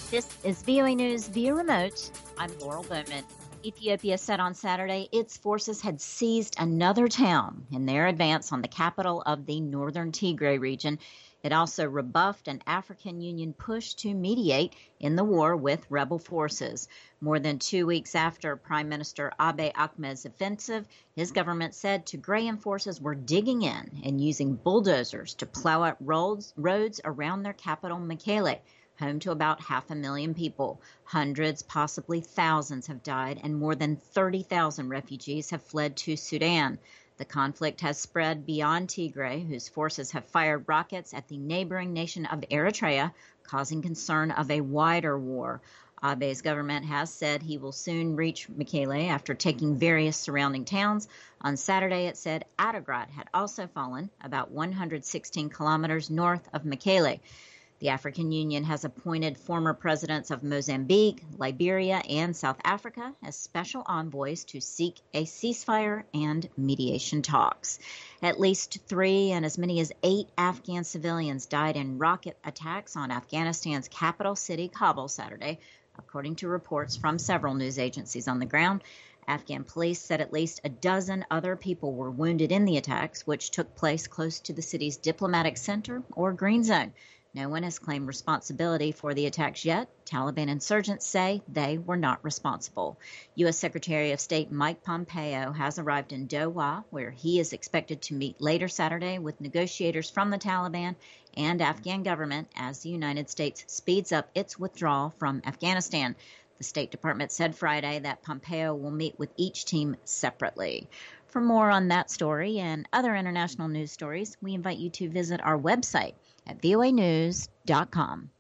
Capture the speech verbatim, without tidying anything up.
This is V O A News via remote. I'm Laurel Bowman. Ethiopia said on Saturday its forces had seized another town in their advance on the capital of the northern Tigray region. It also rebuffed an African Union push to mediate in the war with rebel forces. More than two weeks after Prime Minister Abiy Ahmed's offensive, his government said Tigrayan forces were digging in and using bulldozers to plow up roads, roads around their capital, Mekele, home to about half a million people. Hundreds, possibly thousands, have died, and more than thirty thousand refugees have fled to Sudan. The conflict has spread beyond Tigray, whose forces have fired rockets at the neighboring nation of Eritrea, causing concern of a wider war. Abiy's government has said he will soon reach Mekele after taking various surrounding towns. On Saturday, it said Adigrat had also fallen about one hundred sixteen kilometers north of Mekele. The African Union has appointed former presidents of Mozambique, Liberia, and South Africa as special envoys to seek a ceasefire and mediation talks. At least three and as many as eight Afghan civilians died in rocket attacks on Afghanistan's capital city, Kabul, Saturday, according to reports from several news agencies on the ground. Afghan police said at least a dozen other people were wounded in the attacks, which took place close to the city's diplomatic center or green zone. No one has claimed responsibility for the attacks yet. Taliban insurgents say they were not responsible. U S. Secretary of State Mike Pompeo has arrived in Doha, where he is expected to meet later Saturday with negotiators from the Taliban and Afghan government as the United States speeds up its withdrawal from Afghanistan. The State Department said Friday that Pompeo will meet with each team separately. For more on that story and other international news stories, we invite you to visit our website at voa news dot com.